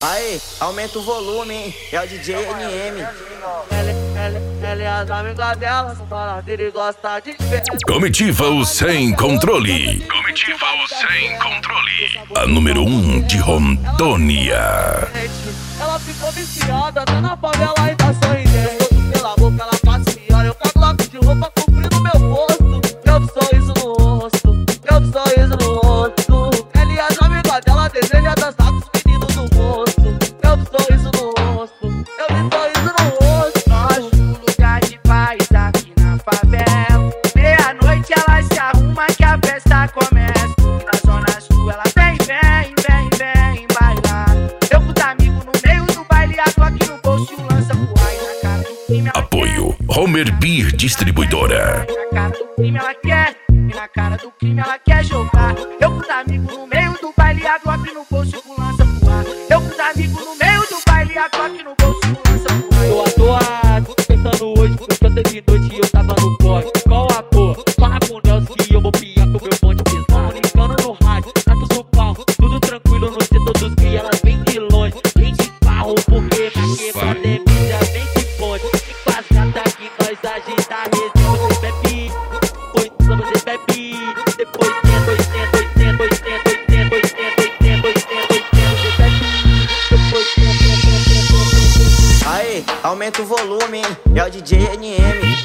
Aí, aumenta o volume, hein? É o DJ NM. Ela é as amigas dela, são baladeira e gosta de ver. Comitiva o Sem Controle. Comitiva o Sem Controle. A número 1 de Rondônia. Ela ficou viciada, tá na favela e tá sorridente. Pela boca ela passeia, eu com bloco de roupa cobrindo meu rosto. Eu de sorriso no rosto, eu de sorriso no rosto. Ela e as amigas dela desejam dançar com os meninos no rosto. Eu de sorriso no rosto, eu de sorriso no rosto. Nós um lugar de paz aqui na favela. Meia-noite ela se arruma que a festa começa. Na zona sul ela vem bailar. Eu com os amigos no meio do baile, a Glock no bolso e o lança voar. E na cara do crime ela Apoio Homer Beer Distribuidora. quer. Na cara do crime ela quer. E na cara do crime ela quer jogar. Eu com os amigos no meio do baile, a Glock no bolso e o lança voar. Eu com os amigos no meio do baile, a Glock no bolso e o lança voar. Tô atoado, pensando hoje, porque ontem de noite eu tava no corte. Qual a porra? Fala com o Nelson que eu vou piar com meu bonde pesado. Comunicando no rádio, trato do pau, tudo tranquilo no setor dos que elas vêm de longe. Vem de carro, porque na quebrada é mídia, vem de bonde. E com as gatas que nós agita a resenha. Você bebe, depois só você bebe. Depois tenta, 80, 80, 80, 80, 80, 80, 80, 80, você bebe. Depois tenta. Aí, aumenta o volume, hein? É o DJ NM.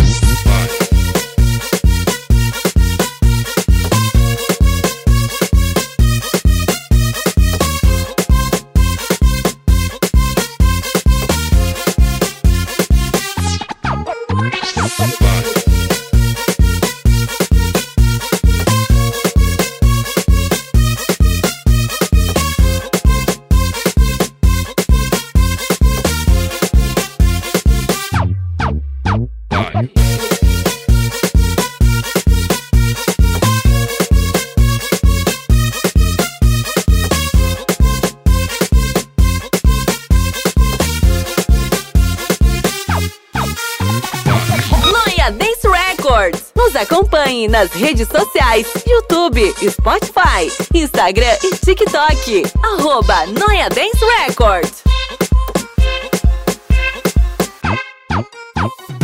Noia Dance Records. Nos acompanhe nas redes sociais, YouTube, Spotify, Instagram e TikTok. @Noia Dance Records.